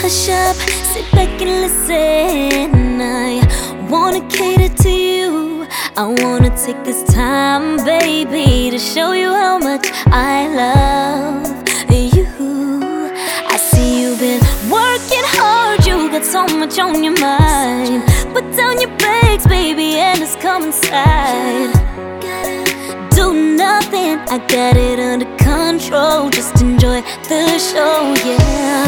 Hush up, sit back and listen. I wanna cater to you. I wanna take this time, baby, to show you how much I love you. I see you've been working hard, you got so much on your mind. Put down your brakes, baby, and just come inside. Do nothing, I got it under control. Just enjoy the show, yeah.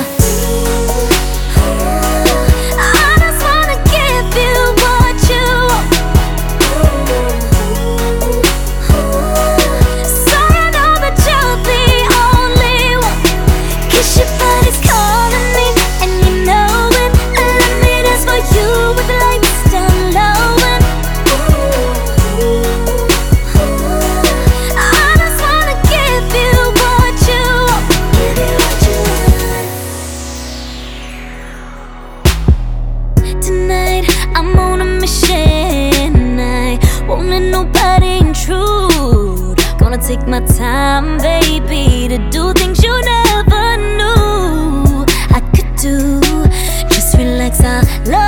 Tonight, I'm on a mission. I won't let nobody intrude. Gonna take my time, baby, to do things you never knew I could do. Just relax, I'll love